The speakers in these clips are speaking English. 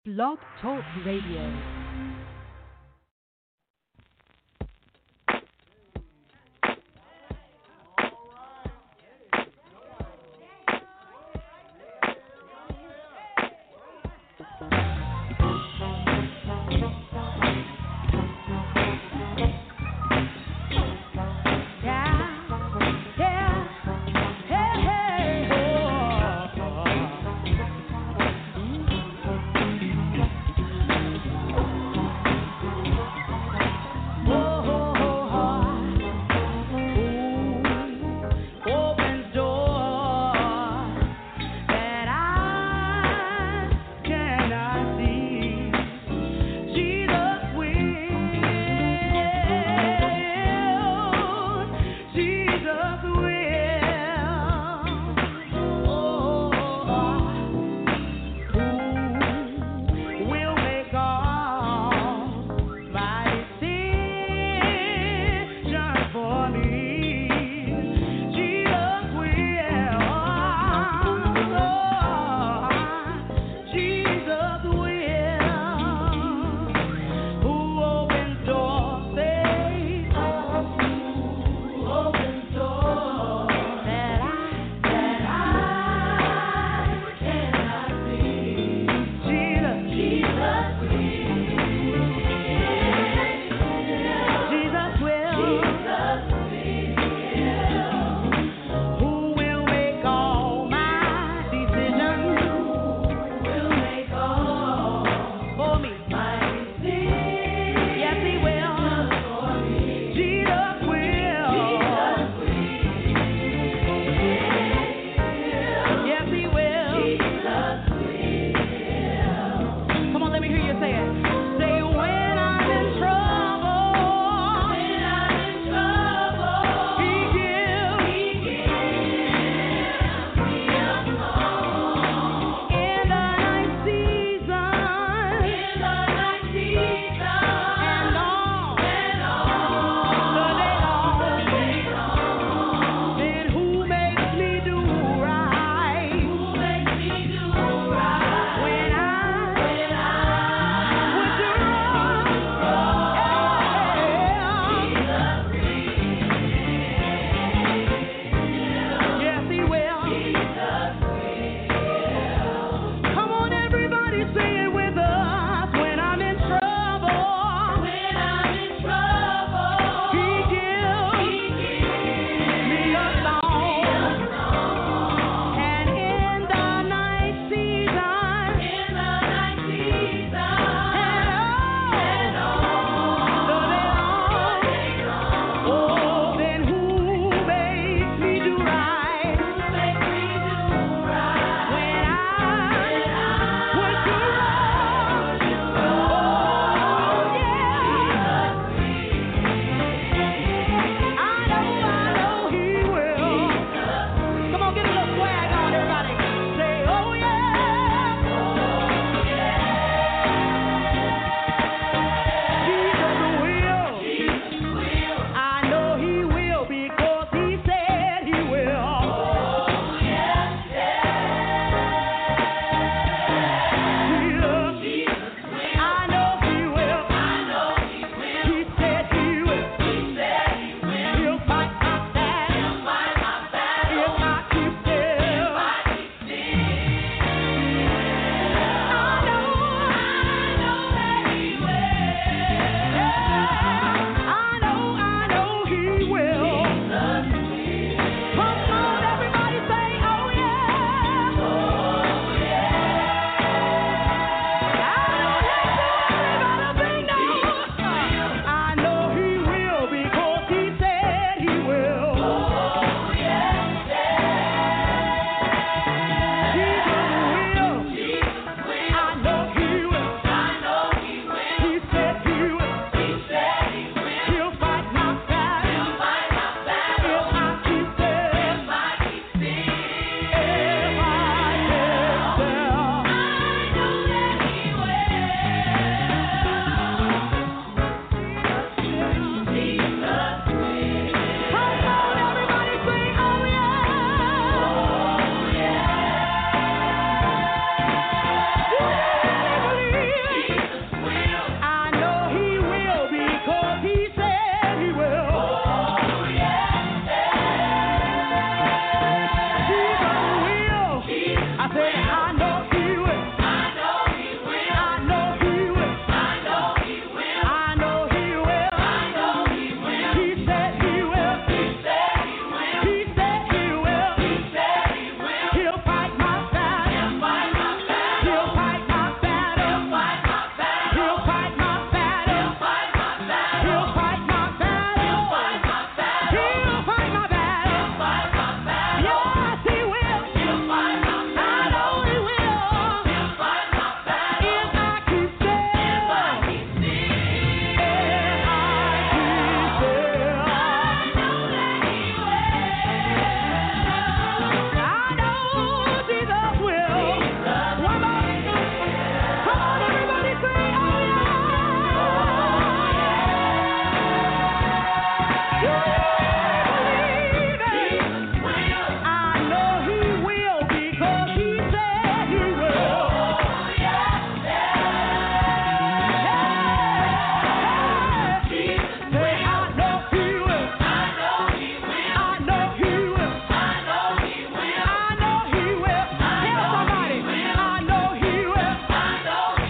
Blog Talk Radio.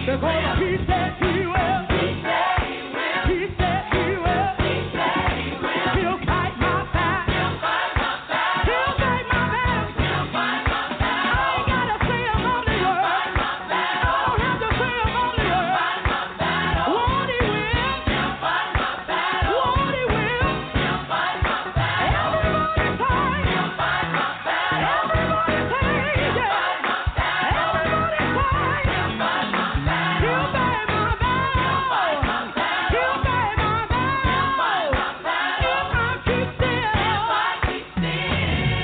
Because he said he will. He said he will. He said he will. He said he will. He'll fight my battle. He'll fight my battle. He'll fight my battle. He'll fight my battle. I ain't gotta say I'm on the word. Fight my battle. I don't have to say I'm on the word. Fight my battle. What he will. He'll fight my battle. What he will. He'll fight my battle. Everybody fight. He'll fight my battle. Everybody say yeah. Everybody fight. He'll fight my battle. He'll fight my battle. He'll fight my battle. He'll fight my battle. If I keep still. If I keep still.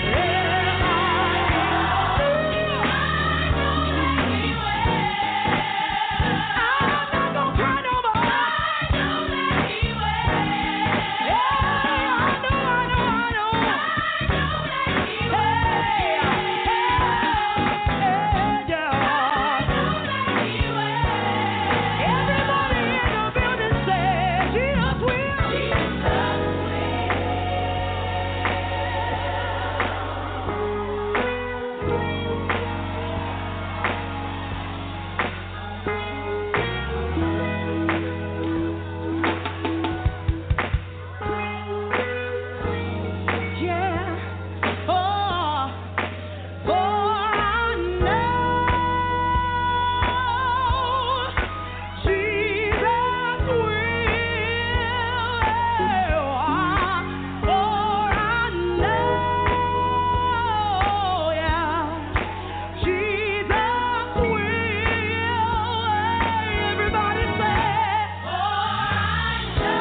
I'm not gonna cry no more. I know that he will. Yeah, I know. I know that he will. Everybody in the building say, Jesus will. Yeah. Oh, I know Jesus will. I know, yeah, Jesus will. Everybody say, I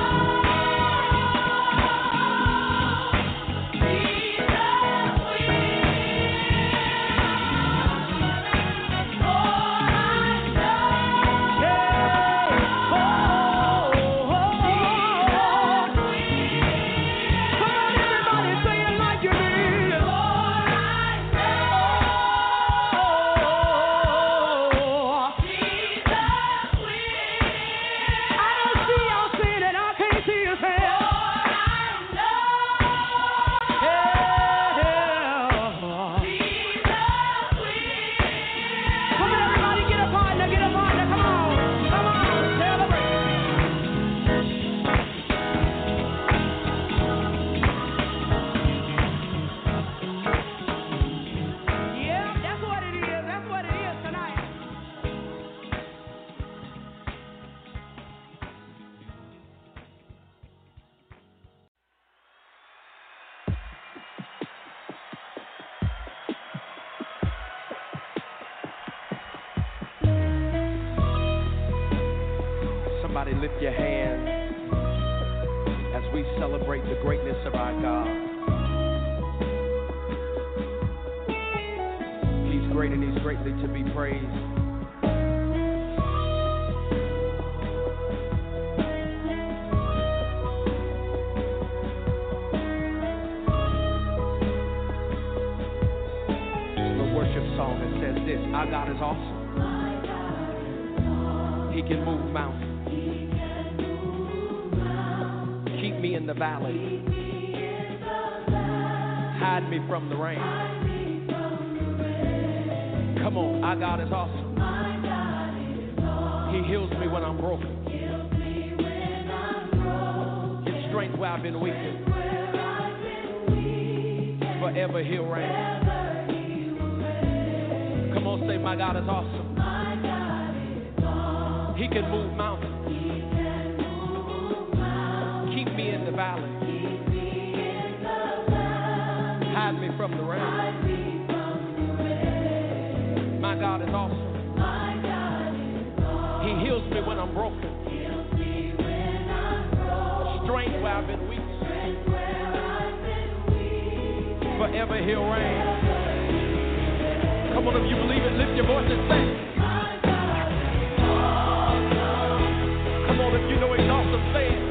know Jesus Come on, everybody, get a partner, come on, celebrate. Yeah, that's what it is tonight. Somebody lift your hands as we celebrate the greatness of our God. He's great and he's greatly to be praised. It's a worship song that says this: our God is awesome. He can move mountains. Keep me in the valley. Hide me from the rain. Come on, our God is awesome. He heals me when I'm broken. Gives strength where I've been weak. Forever he'll reign. Come on, say, my God is awesome. He can move mountains. Keep me in the valley. Hide me from the rain. My God is awesome. He heals me when I'm broken. Strength where I've been weak. Forever he'll reign. Come on, if you believe it, lift your voice and say. Come on, if you know he's awesome, say it.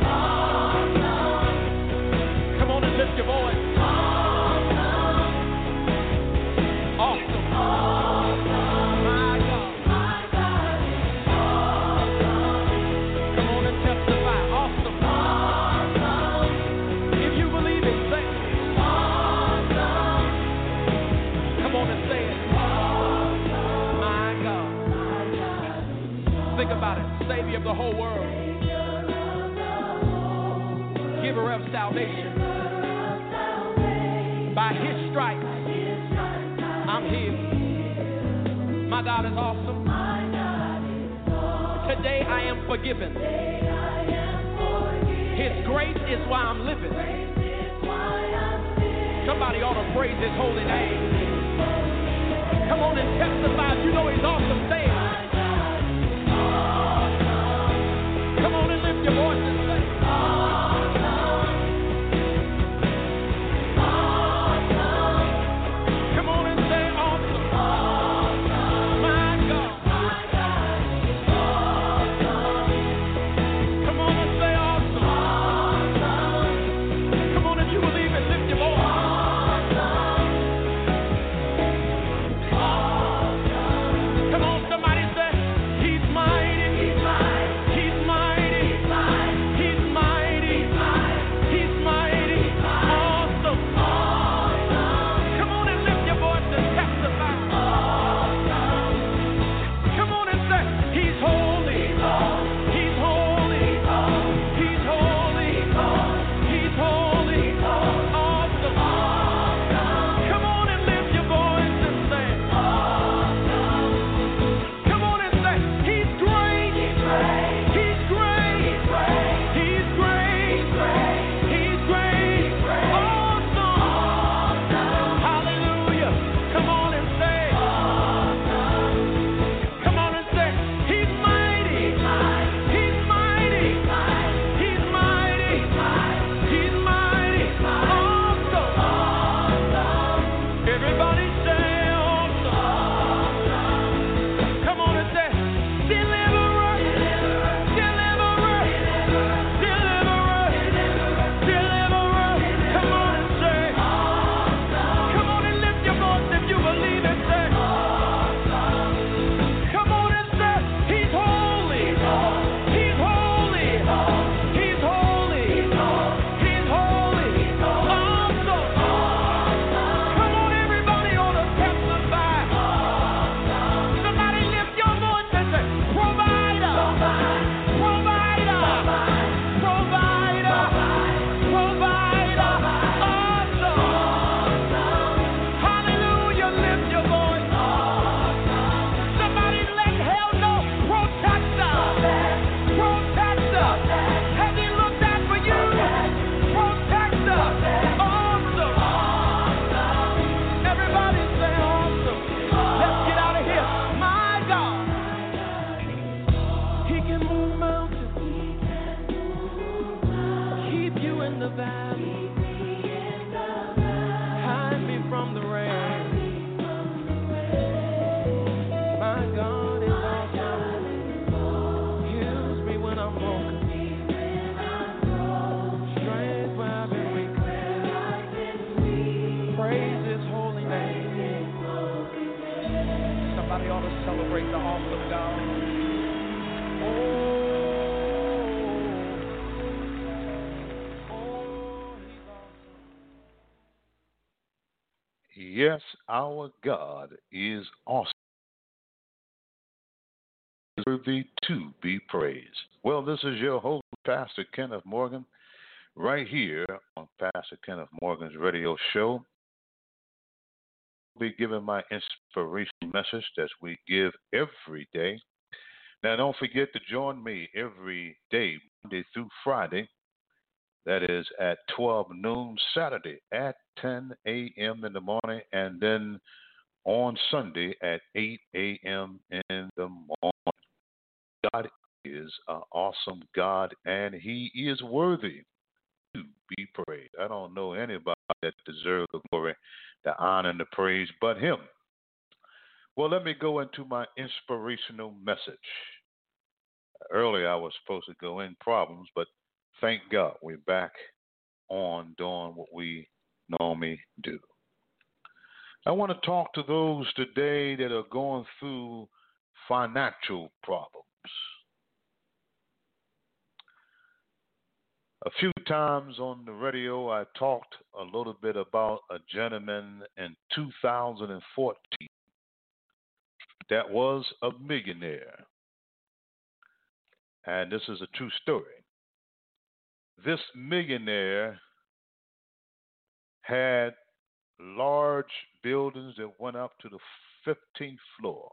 Come on and lift your voice. Awesome. My God. Come on and testify. Awesome. If you believe it, say it. Come on and say it. My God. Think about it. Savior of the whole world. Giver of salvation. By his stripes, I'm healed. My God is awesome. Today I am forgiven. His grace is why I'm living. Somebody ought to praise his holy name. Come on and testify if you know he's awesome. Say it. Come on and lift your voice and say it. Come on and say awesome. My God. Come on and say awesome. Come on, if you believe it, lift your voice. Come on, somebody say, he's mighty. He's mighty. He's mighty. He's mighty. He's mighty. Awesome. Come on and lift your voice and testify. Come on and say, he's holy. He's holy. He's holy. He's holy. Awesome. Come on and lift your voice and say, come on and say, he's great. He's great. He's great. He's great. Awesome. Hallelujah. Come on and say, come on and say, he's mighty. He's mighty. He's mighty. He's mighty. Awesome. Everybody say awesome. Come on and say, deliverer. Deliverer. Deliverer. Deliverer. Come on and say, come on and lift your voice if you believe it. Say, come on and say, he's holy. He's holy. He's holy. He's holy. Awesome. Come on, everybody ought to testify. Somebody lift your voice and say, provider. Provider. Provider. Provider. Awesome. Hallelujah. Lift your voice. Somebody let hell know. Protector. Protector. Has he looked out for you? Protector. Awesome. Everybody say awesome. Let's get out of here. My God. He can move mountains. Keep you in the valley. Hide me from the rain. My God is awesome. Heals me when I'm broken. Strength where I've been weak. Praise his holy name. Somebody ought to celebrate the awesome God. Oh, he's awesome. Yes, our God is awesome, worthy to be praised. Well, this is your host, Pastor Kenneth Morgan, right here on Pastor Kenneth Morgan's radio show. I'll be giving my inspirational message that we give every day. Now, don't forget to join me every day, Monday through Friday. That is at 12 noon, Saturday at 10 a.m. in the morning, and then on Sunday at 8 a.m. in the morning. God is an awesome God, and he is worthy to be praised. I don't know anybody that deserves the glory, the honor, and the praise but him. Well, let me go into my inspirational message. Earlier, I was supposed to go in problems, but thank God we're back on doing what we normally do. I want to talk to those today that are going through financial problems. A few times on the radio, I talked a little bit about a gentleman in 2014 that was a millionaire. And this is a true story. This millionaire had large buildings that went up to the 15th floor.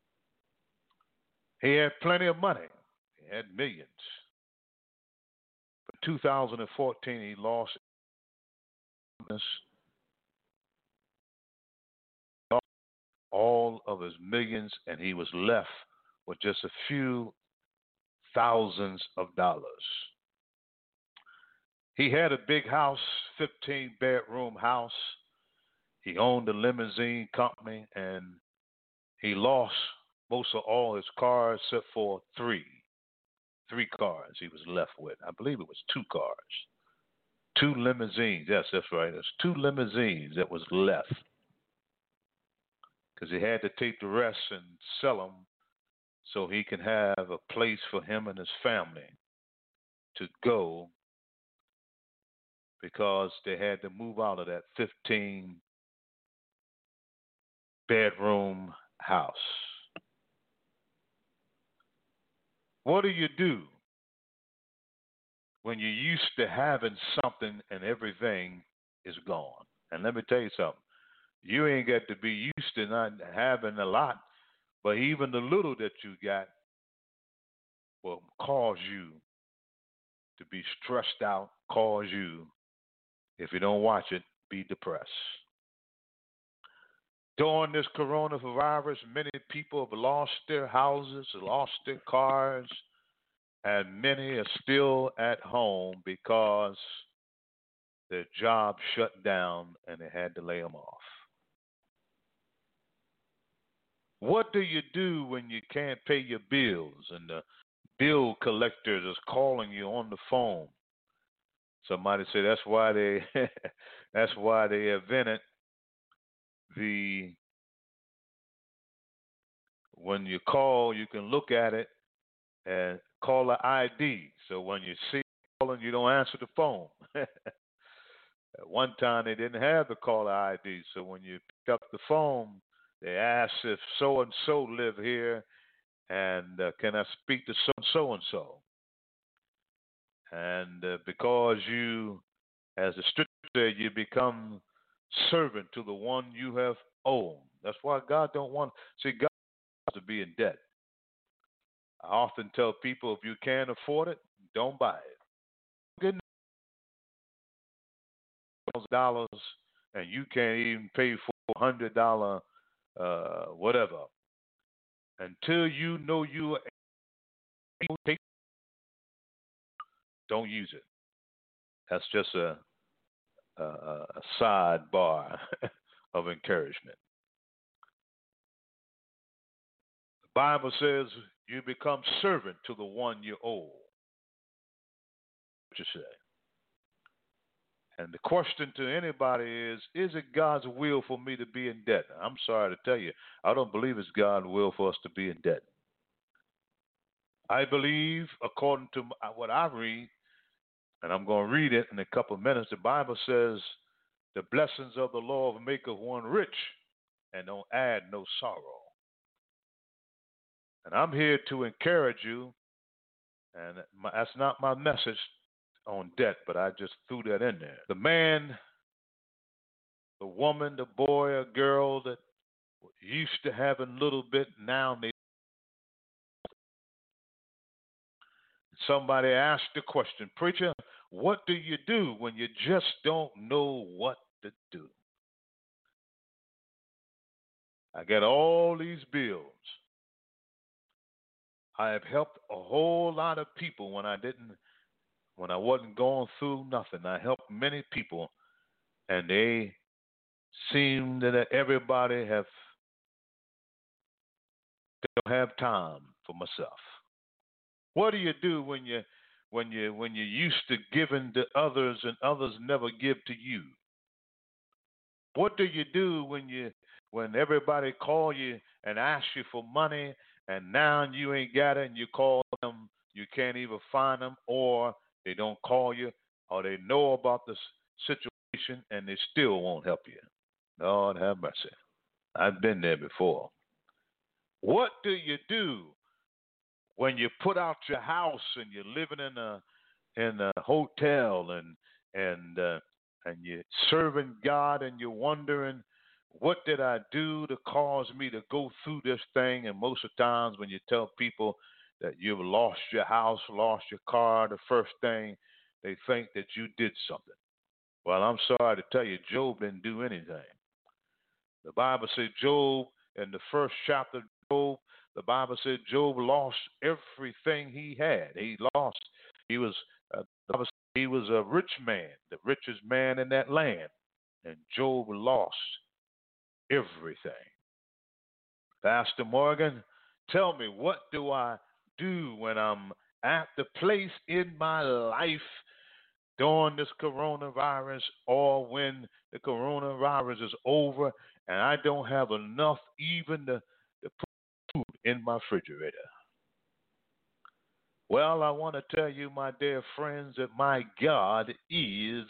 He had plenty of money. He had millions. But 2014, he lost all of his millions, and he was left with just a few thousands of dollars. He had a big house, 15-bedroom house. He owned a limousine company, and he lost most of all his cars except for three cars he was left with. I believe it was 2 cars. 2 limousines. Yes, that's right. There's 2 limousines that was left because he had to take the rest and sell them so he can have a place for him and his family to go, because they had to move out of that 15-bedroom house. What do you do when you're used to having something and everything is gone? And let me tell you something. You ain't got to be used to not having a lot, but even the little that you got will cause you to be stressed out, cause you, if you don't watch it, be depressed. During this coronavirus, many people have lost their houses, lost their cars, and many are still at home because their job shut down and they had to lay them off. What do you do when you can't pay your bills and the bill collectors is calling you on the phone? Somebody said that's why they that's why they invented when you call, you can look at it and caller ID. So when you see calling, you don't answer the phone. At one time, they didn't have the caller ID. So when you pick up the phone, they ask if so-and-so live here, and can I speak to so-and-so? And because you, as the scripture said, you become servant to the one you have owned. That's why God don't want, see, God wants to be in debt. I often tell people, if you can't afford it, don't buy it. Get $1,000 and you can't even pay $400 whatever. Until you know you are able to take, don't use it. That's just a sidebar of encouragement. The Bible says you become servant to the one you owe. What you say? And the question to anybody is it God's will for me to be in debt? I'm sorry to tell you, I don't believe it's God's will for us to be in debt. I believe, according to what I read, and I'm going to read it in a couple of minutes, the Bible says, the blessings of the Lord maketh one rich and don't add no sorrow. And I'm here to encourage you, and that's not my message on debt, but I just threw that in there. The man, the woman, the boy or girl that used to have a little bit, now they. Somebody asked the question, preacher, what do you do when you just don't know what to do? I got all these bills. I have helped a whole lot of people when I wasn't going through nothing. I helped many people, and they seem that everybody don't have time for myself. What do you do when you're used to giving to others and others never give to you? What do you do when everybody call you and ask you for money, and now you ain't got it, and you call them, you can't even find them, or they don't call you, or they know about the situation and they still won't help you? Lord have mercy. I've been there before. What do you do when you put out your house and you're living in a hotel and you're serving God and you're wondering, what did I do to cause me to go through this thing? And most of the times when you tell people that you've lost your house, lost your car, the first thing they think that you did something. Well, I'm sorry to tell you, Job didn't do anything. The Bible said Job, in the first chapter of Job, the Bible said Job lost everything he had. He was, he was a rich man, the richest man in that land. And Job lost everything. Pastor Morgan, tell me, what do I do when I'm at the place in my life during this coronavirus, or when the coronavirus is over and I don't have enough even to put food in my refrigerator? Well, I want to tell you, my dear friends, that my God is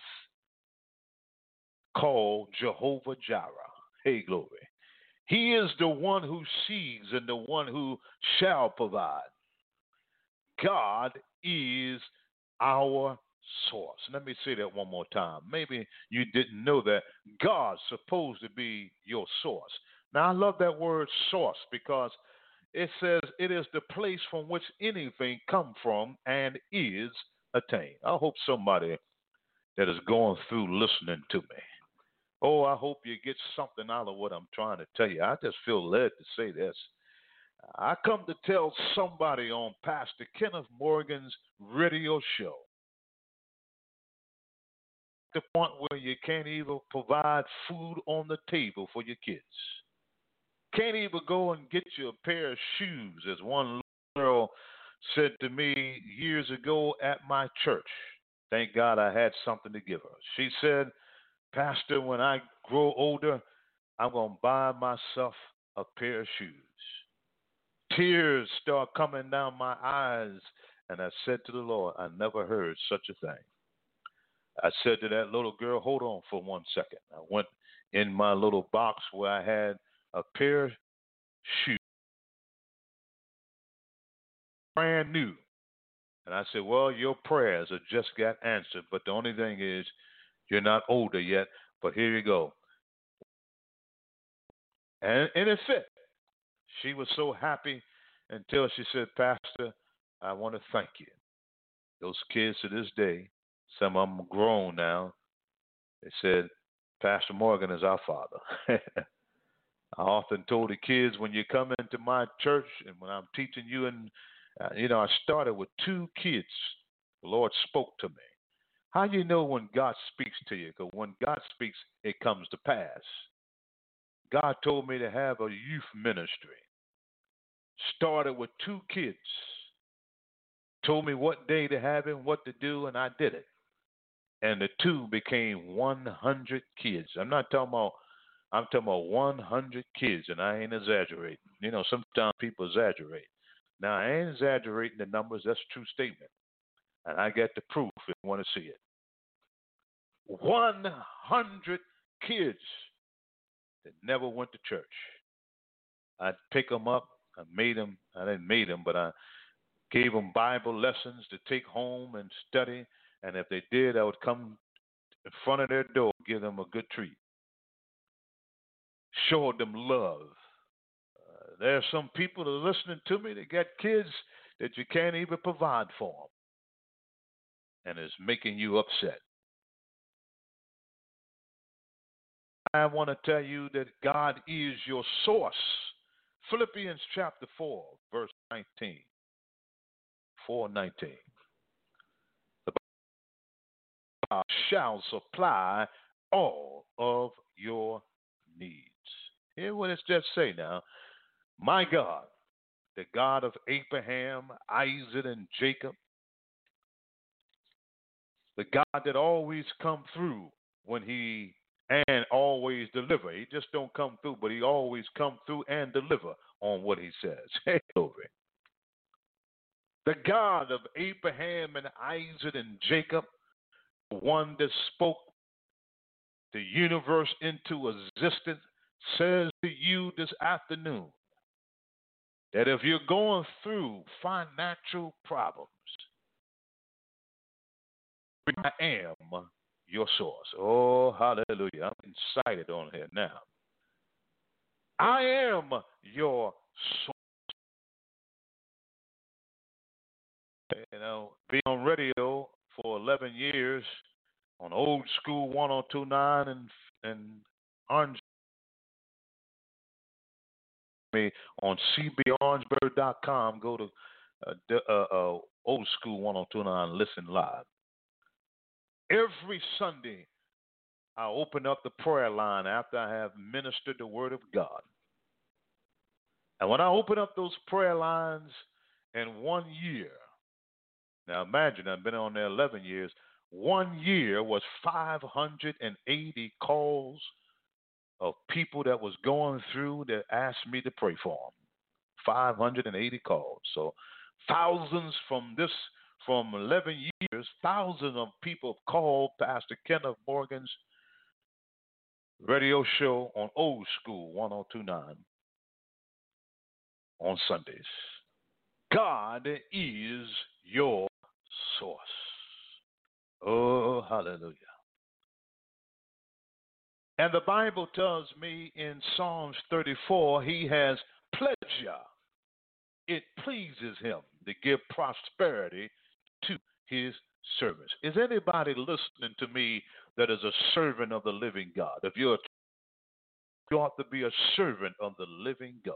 called Jehovah Jireh. Hey, glory. He is the one who sees and the one who shall provide. God is our source. Let me say that one more time. Maybe you didn't know that. God's supposed to be your source. Now, I love that word source because it says it is the place from which anything come from and is attained. I hope somebody that is going through listening to me, oh, I hope you get something out of what I'm trying to tell you. I just feel led to say this. I come to tell somebody on Pastor Kenneth Morgan's radio show, the point where you can't even provide food on the table for your kids. Can't even go and get you a pair of shoes, as one girl said to me years ago at my church. Thank God I had something to give her. She said, Pastor, when I grow older, I'm going to buy myself a pair of shoes. Tears start coming down my eyes, and I said to the Lord, I never heard such a thing. I said to that little girl, hold on for 1 second. I went in my little box where I had a pair of shoes, brand new. And I said, well, your prayers have just got answered, but the only thing is you're not older yet, but here you go. And it fit. She was so happy until she said, Pastor, I want to thank you. Those kids to this day, some of them are grown now, they said, Pastor Morgan is our father. I often told the kids, when you come into my church and when I'm teaching you, and I started with 2 kids. The Lord spoke to me. How you know when God speaks to you? Because when God speaks, it comes to pass. God told me to have a youth ministry. Started with 2 kids. Told me what day to have it, what to do, and I did it. And the 2 became 100 kids. I'm talking about 100 kids, and I ain't exaggerating. Sometimes people exaggerate. Now, I ain't exaggerating the numbers. That's a true statement. And I got the proof if you want to see it. 100 kids that never went to church. I'd pick them up. I didn't make them, but I gave them Bible lessons to take home and study. And if they did, I would come in front of their door, give them a good treat. Showed them love. There are some people that are listening to me that got kids that you can't even provide for them. And it's making you upset. I want to tell you that God is your source. Philippians chapter 4, verse 19. 4:19. The Bible shall supply all of your needs. Hear what it just say now. My God, the God of Abraham, Isaac, and Jacob, the God that always come through and always deliver. He just don't come through, but he always come through and deliver on what he says. Hey, glory. The God of Abraham and Isaac and Jacob, the one that spoke the universe into existence, says to you this afternoon, that if you're going through financial problems, I am your source. Oh, hallelujah. I'm excited on here now. I am your source. You know, being on radio for 11 years on Old School 1029 and Orange, me on cborangeburg.com. Go to Old School 1029, listen live. Every Sunday, I open up the prayer line after I have ministered the Word of God. And when I open up those prayer lines in 1 year, now imagine I've been on there 11 years, 1 year was 580 calls of people that was going through that asked me to pray for them. 580 calls. So thousands from 11 years, thousands of people called Pastor Kenneth Morgan's radio show on Old School 1029 on Sundays. God is your source. Oh, hallelujah. And the Bible tells me in Psalms 34, he has pleasure. It pleases him to give prosperity to his servants. Is anybody listening to me that is a servant of the living God? If you ought to be a servant of the living God.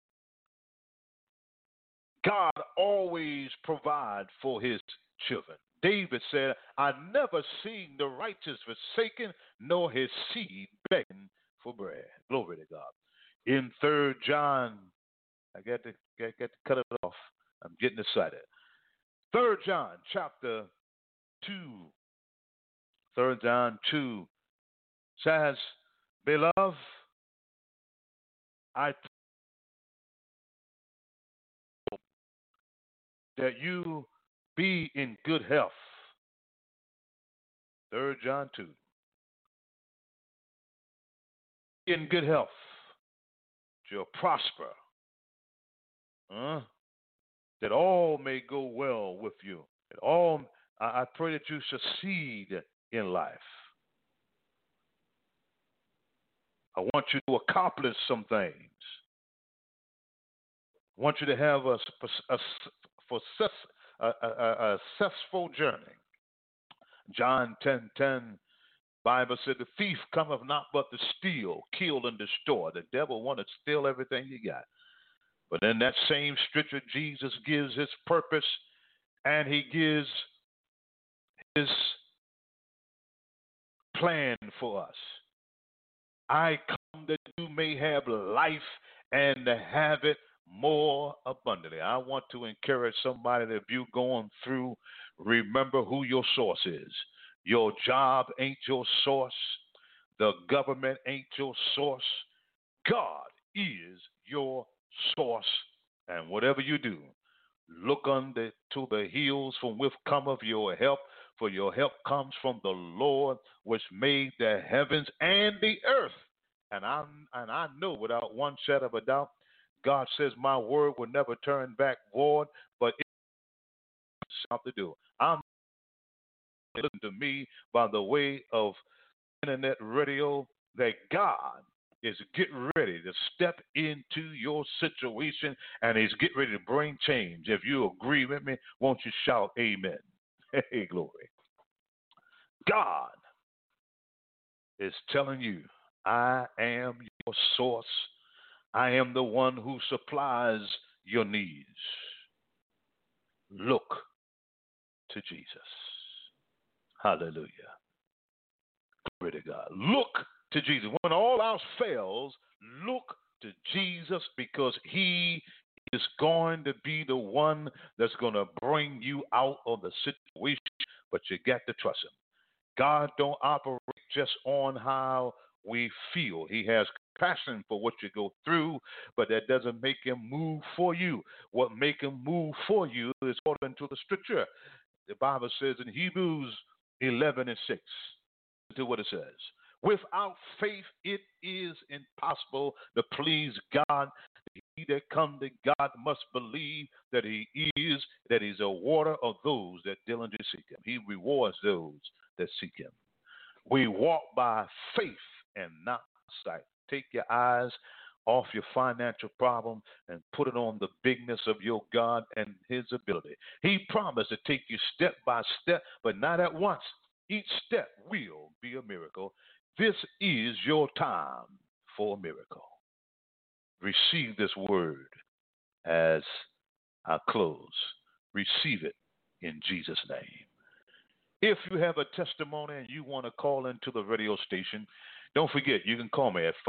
God always provides for his children. David said, I never seen the righteous forsaken, nor his seed begging for bread. Glory to God. In 3 John, I got to cut it off. I'm getting excited. 3 John chapter 2. 3 John 2 says, Beloved, I pray that you be in good health. 3 John 2. In good health. You'll prosper. That all may go well with you. I pray that you succeed in life. I want you to accomplish some things. I want you to have a successful journey. John 10:10, Bible said, the thief cometh not but to steal, kill, and destroy. The devil want to steal everything you got. But in that same scripture, Jesus gives his purpose, and he gives his plan for us. I come that you may have life and have it more abundantly. I want to encourage somebody that if you're going through, remember who your source is. Your job ain't your source. The government ain't your source. God is your source. And whatever you do, look unto the hills from which cometh your help, for your help comes from the Lord, which made the heavens and the earth. And I know without one shadow of a doubt, God says my word will never turn back void, but it's something to do. I'm listening to me by the way of internet radio that God is getting ready to step into your situation, and he's getting ready to bring change. If you agree with me, won't you shout amen? Hey, glory. God is telling you, I am your source. I am the one who supplies your needs. Look to Jesus. Hallelujah. Glory to God. Look to Jesus. When all else fails, look to Jesus, because he is going to be the one that's going to bring you out of the situation, but you got to trust him. God don't operate just on how we feel. He has compassion for what you go through, but that doesn't make him move for you. What make him move for you is according to the scripture. The Bible says in Hebrews 11:6, to what it says. Without faith, it is impossible to please God. He that come to God must believe that He is, that He's a rewarder of those that diligently seek Him. He rewards those that seek Him. We walk by faith and not sight. Take your eyes off your financial problem and put it on the bigness of your God and His ability. He promised to take you step by step, but not at once. Each step will be a miracle. This is your time for a miracle. Receive this word as I close. Receive it in Jesus' name. If you have a testimony and you want to call into the radio station, don't forget, you can call me at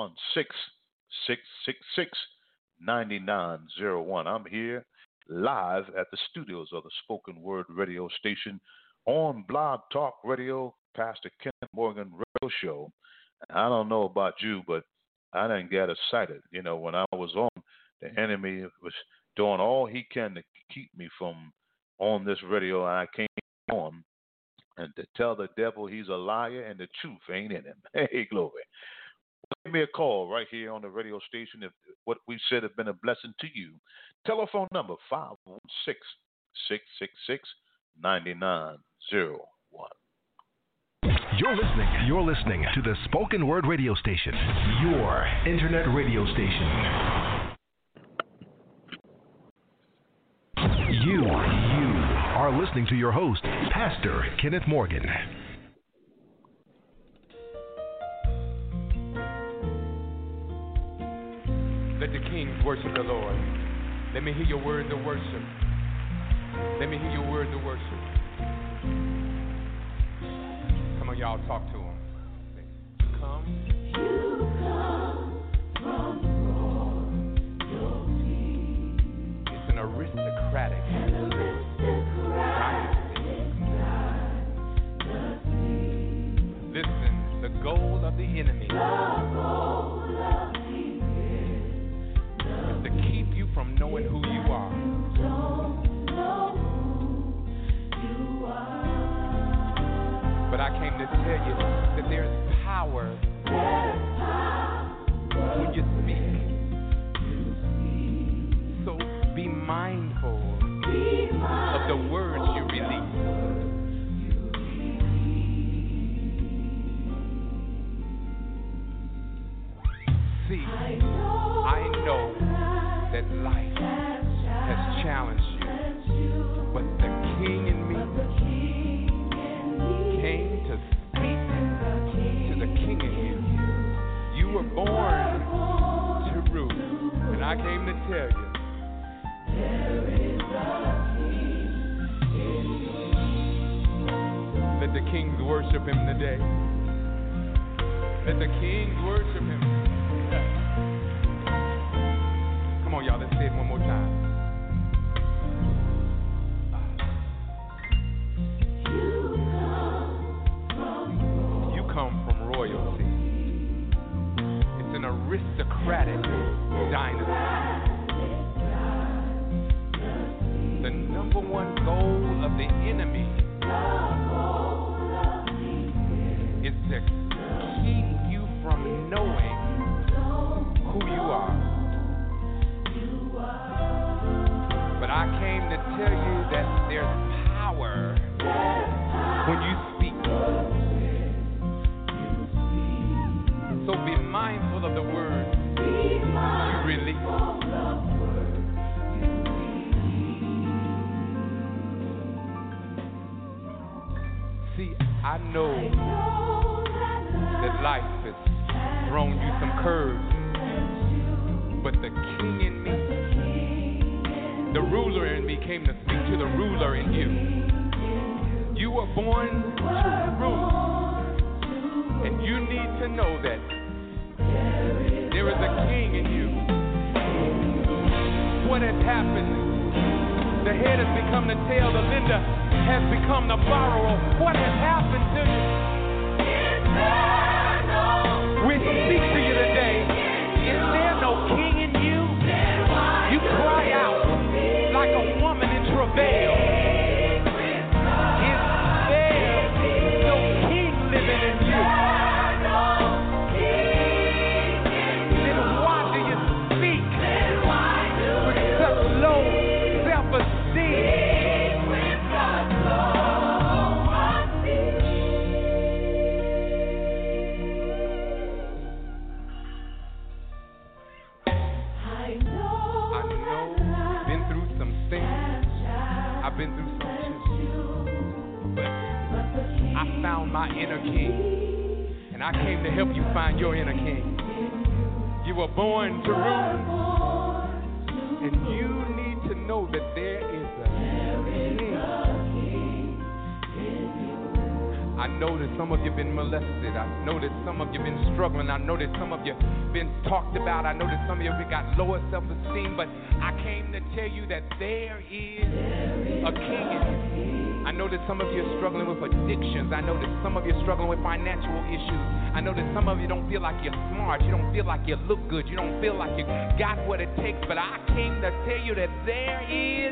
516-666-9901. I'm here live at the studios of the Spoken Word radio station on Blog Talk Radio, Pastor Kenneth Morgan Radio Show. I don't know about you, but I didn't get excited. You know, when I was on, the enemy was doing all he can to keep me from on this radio, and I came on and to tell the devil he's a liar and the truth ain't in him. Hey, glory. Give me a call right here on the radio station if what we said has been a blessing to you. Telephone number 516-666-9901. You're listening to the Spoken Word radio station, your internet radio station. You are listening to your host, Pastor Kenneth Morgan. Let the kings worship the Lord. Let me hear your words of worship. Let me hear your words of worship. Come on, y'all, talk to him. Come. You come from royalty. It's an aristocratic. Listen, the goal of the enemy is to keep you from knowing who you are. But I came to tell you that there's power when you speak. So be mindful of the words you release. See, I know that life has challenged you, but the King in me came to speak to the King in you. You were born to rule, and I came to tell you, there is a King in you. Let the kings worship him today. Let the kings worship him. Come on, y'all, let's say it one more time. You come from royalty. It's an aristocratic dynasty. The number one goal of the enemy is to keep you from knowing who you are. But I came to tell you that there's power when you speak. So be mindful of the words you release. See, I know that life has thrown you some curves, but the King in me, the ruler in me, came to speak to the ruler in you. You were born to rule, and you need to know that there is a King in you. What has happened? The head has become the tail, the lender has become the borrower. What has happened to you? We speak to you today. Is there no King in you? You cry out like a woman in travail. Is there no King living in you? Then why do you speak But I found my inner king, and I came to help you find your inner king. You were born to rule, and you need to know that there is a king. I know that some of you have been molested. I know that some of you have been struggling. I know that some of you have been talked about. I know that some of you have got lower self-esteem. But I came to tell you that there is a king in you. I know that some of you are struggling with addictions. I know that some of you are struggling with financial issues. I know that some of you don't feel like you're smart. You don't feel like you look good. You don't feel like you got what it takes. But I came to tell you that there's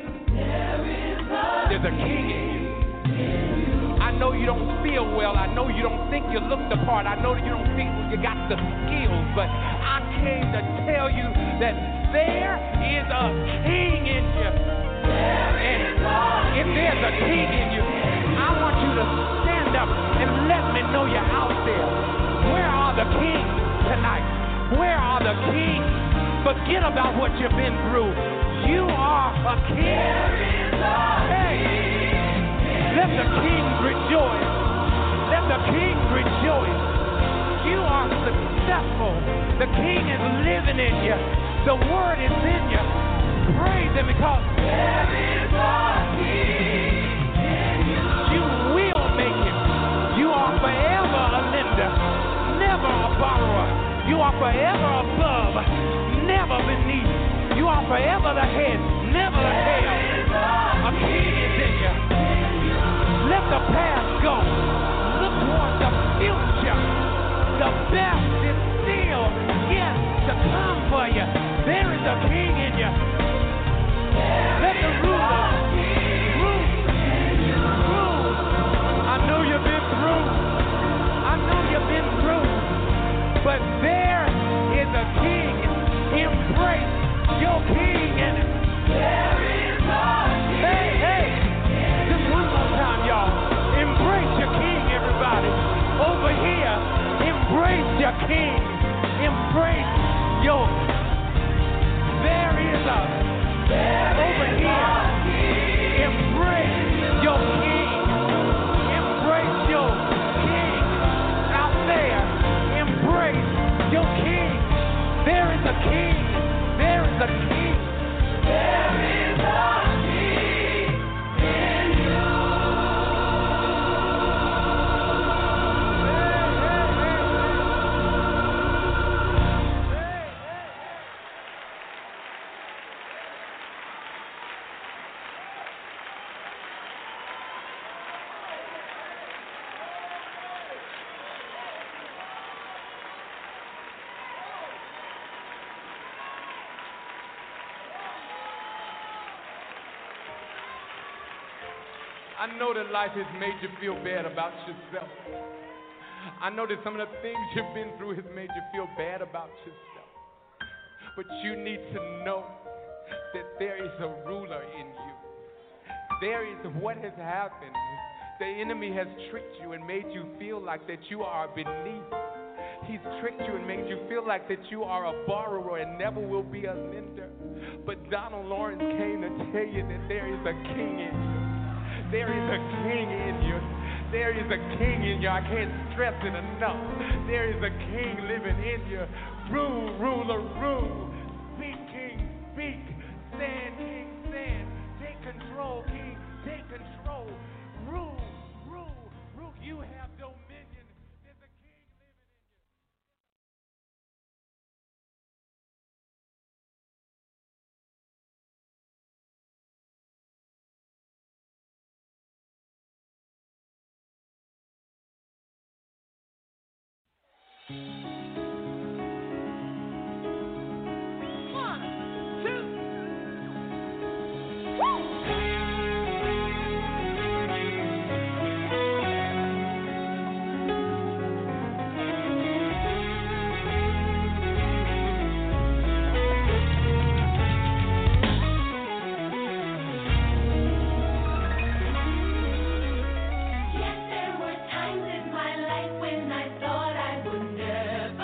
a king in you. I know you don't feel well. I know you don't think you look the part. I know that you don't think you got the skills. But I came to tell you that there is a king in you. And if there's a king in you, I want you to stand up and let me know you're out there. Where are the kings tonight? Where are the kings? Forget about what you've been through. You are a king. Hey. Let the king rejoice. Let the king rejoice. You are successful. The king is living in you. The word is in you. Praise him because there is a king in you. You will make it. You are forever a lender, never a borrower. You are forever above, never beneath. You are forever the head, never the tail. A king is in you. Let the past go. Look towards the future. The best is still yet to come for you. There is a king in you. Let the ruler rule. I know you've been through. I know you've been through. But there is a king. Embrace your king in it. There is a king. Hey, hey. One more time, y'all. Embrace your king, everybody. Over here, embrace your king. Embrace your. There is a. Over here, embrace your king. Embrace your king. Out there, embrace your king. There is a king. There is a king. There is a king in you. I know that life has made you feel bad about yourself. I know that some of the things you've been through has made you feel bad about yourself. But you need to know that there is a ruler in you. There is what has happened. The enemy has tricked you and made you feel like that you are beneath. He's tricked you and made you feel like that you are a borrower and never will be a lender. But Donald Lawrence came to tell you that there is a king in you. There is a king in you. There is a king in you. I can't stress it enough. There is a king living in you. Rule, ruler, rule. Speak, king, speak. Stand, king, stand. Take control, king. Take control. Rule, rule, rule. You have dominion. There's a king living in you. Yes, there were times in my life when I thought I would never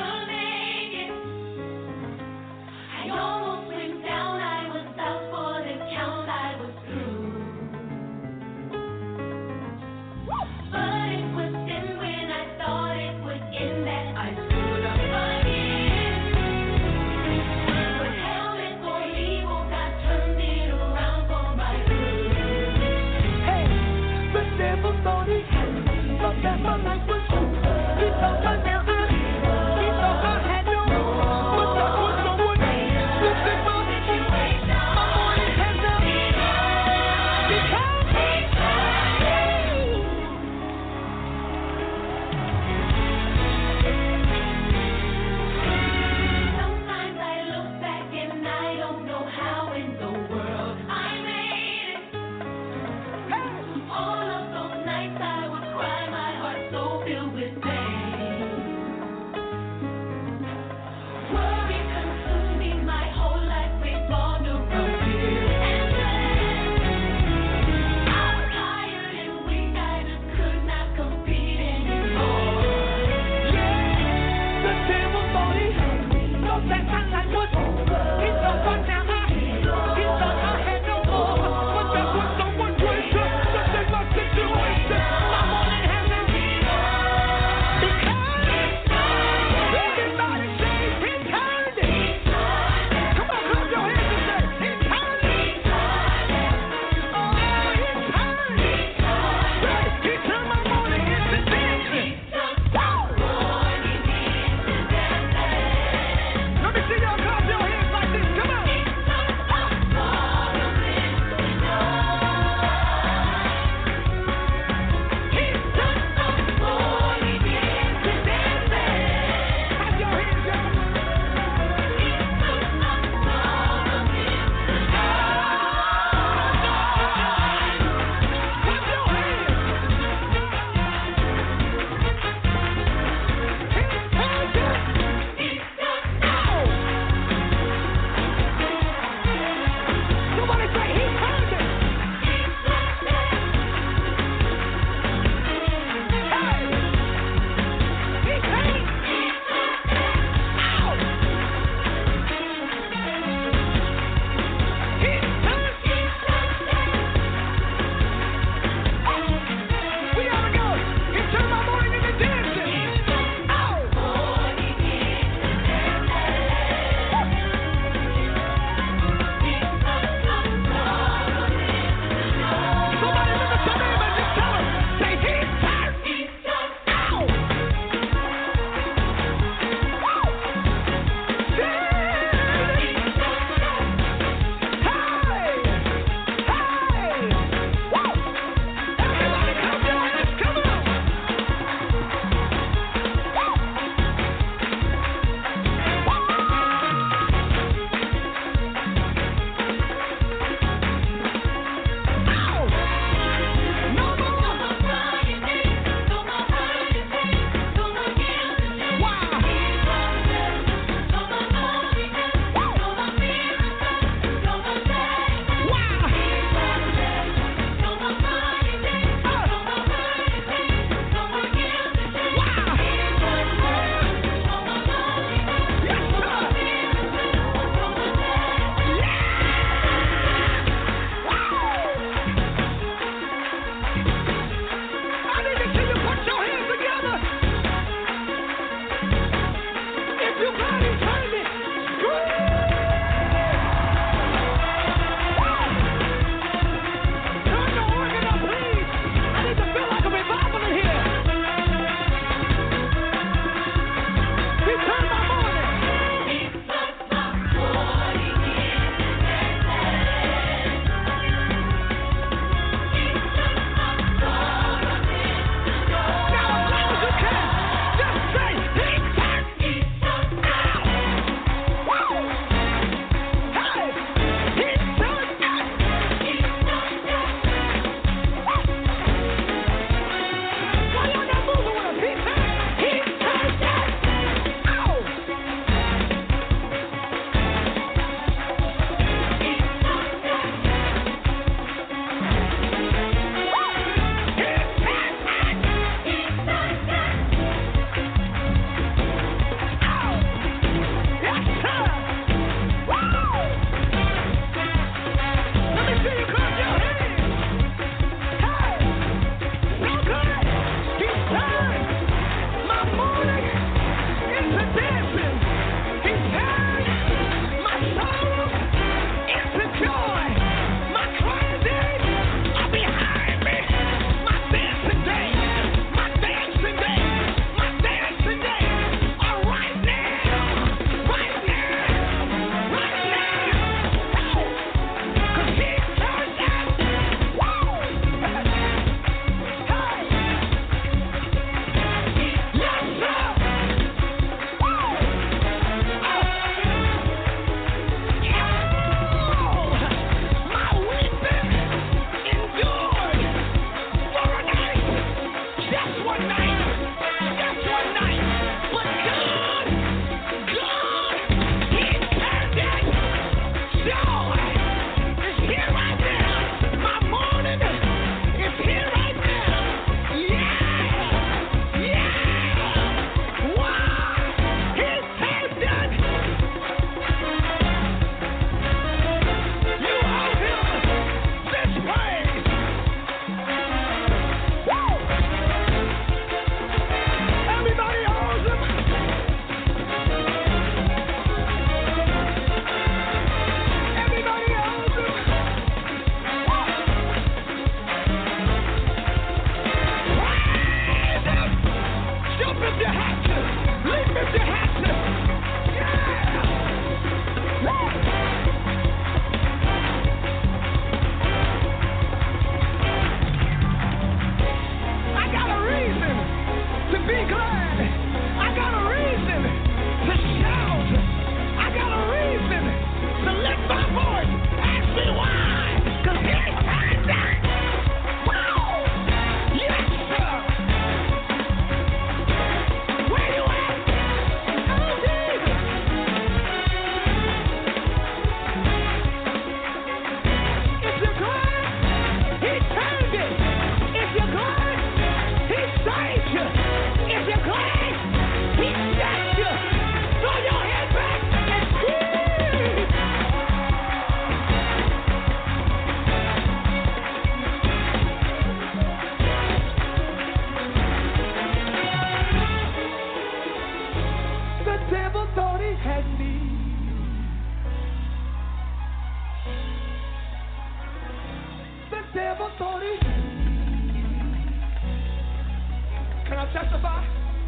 Testify.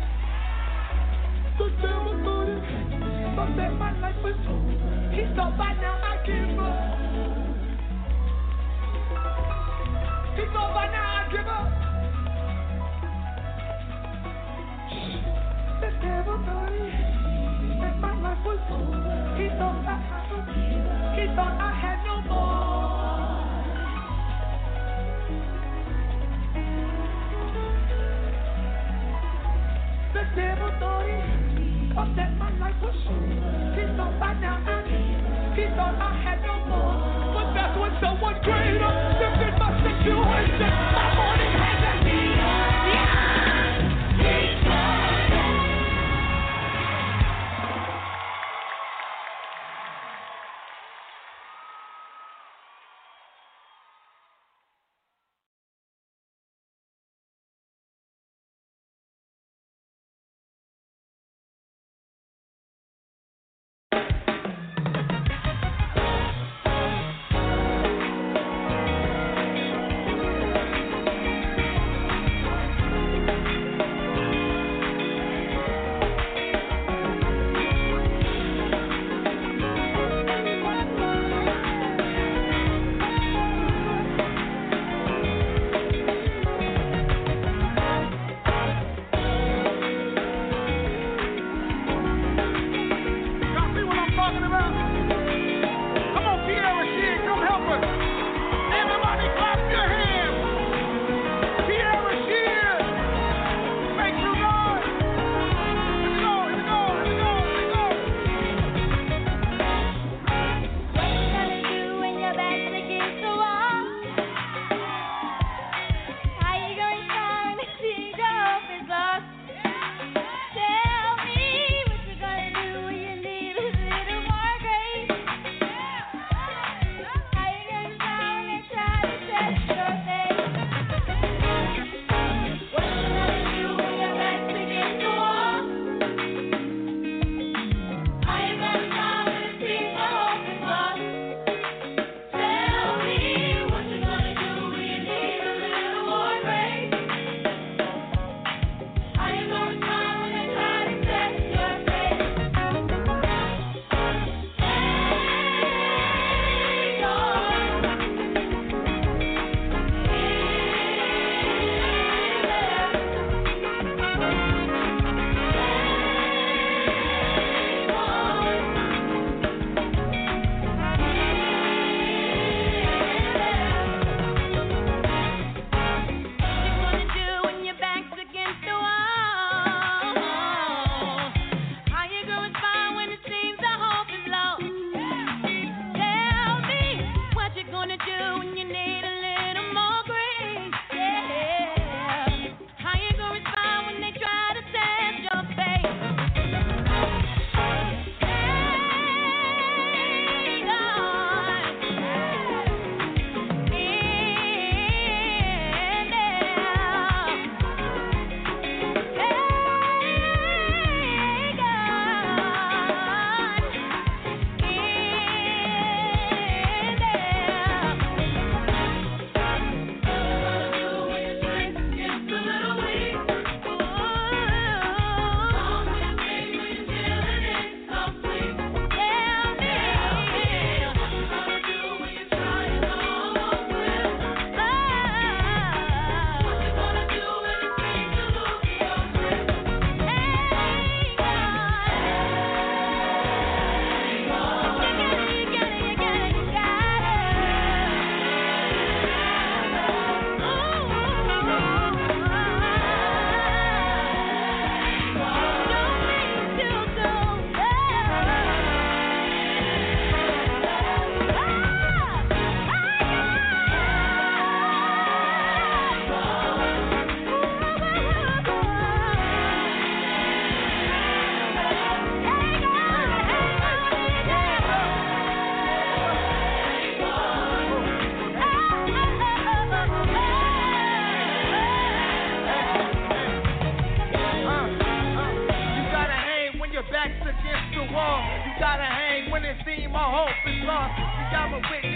The devil thought that my life was over. He thought by now I give up. He thought by now I give up. The devil thought that my life was over. He thought I had no more. The devil thought that my life was over. He thought by now he thought I had no more. But that's when someone greater stepped in my situation. My morning had that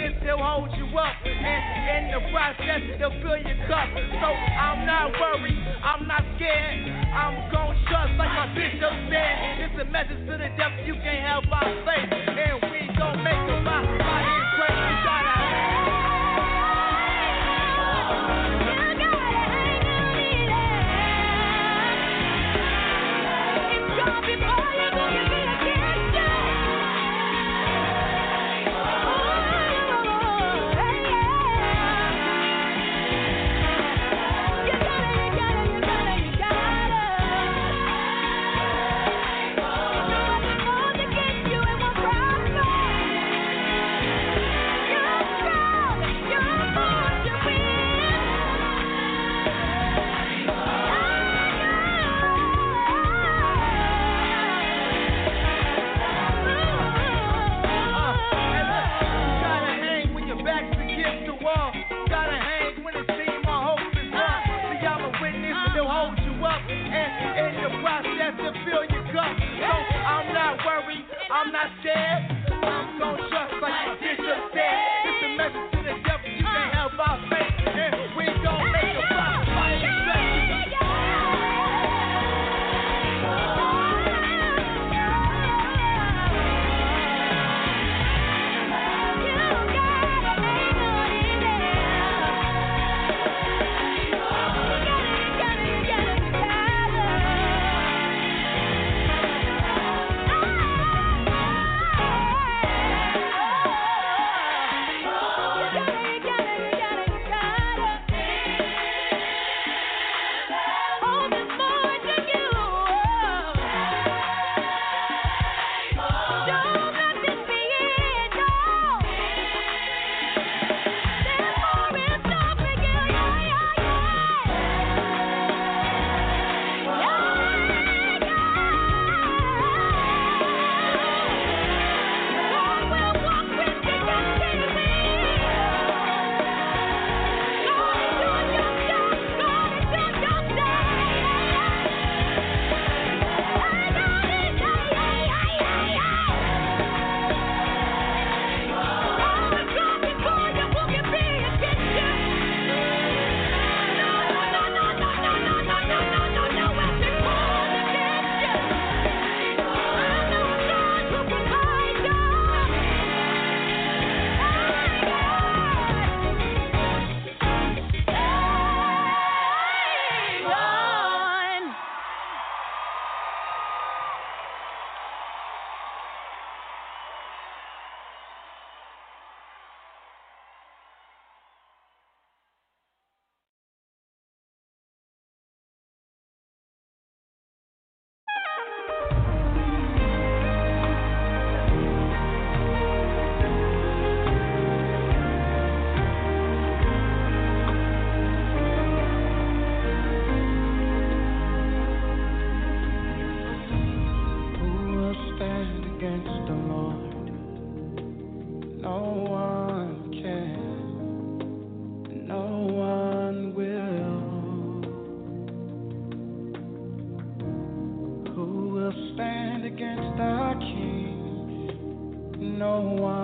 hold you up, and in the process, they'll fill your cup. So I'm not worried. I'm not scared. I'm gon' trust like my bishop said. It's a message to the devil, you can't help our faith. And we gon' make it by his grace. We gotta I'm not scared, I'm gon' trust like my bishop said. It's a message to the devil, you can't help our faith. And we gon' make it by his grace. Stand against our King. No one